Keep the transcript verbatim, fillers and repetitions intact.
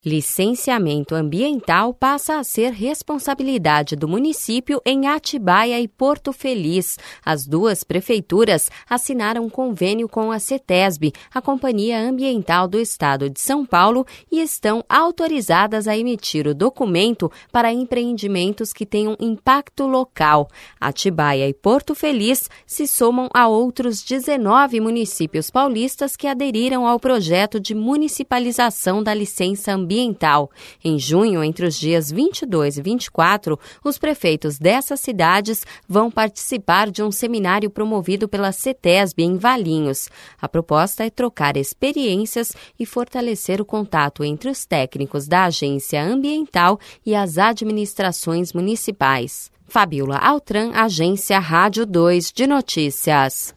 Licenciamento ambiental passa a ser responsabilidade do município em Atibaia e Porto Feliz. As duas prefeituras assinaram um convênio com a CETESB, a Companhia Ambiental do Estado de São Paulo, e estão autorizadas a emitir o documento para empreendimentos que tenham impacto local. Atibaia e Porto Feliz se somam a outros dezenove municípios paulistas que aderiram ao projeto de municipalização da licença ambiental. Ambiental. Em junho, entre os dias vinte e dois e vinte e quatro, os prefeitos dessas cidades vão participar de um seminário promovido pela CETESB em Valinhos. A proposta é trocar experiências e fortalecer o contato entre os técnicos da agência ambiental e as administrações municipais. Fabiola Altran, Agência Rádio dois de Notícias.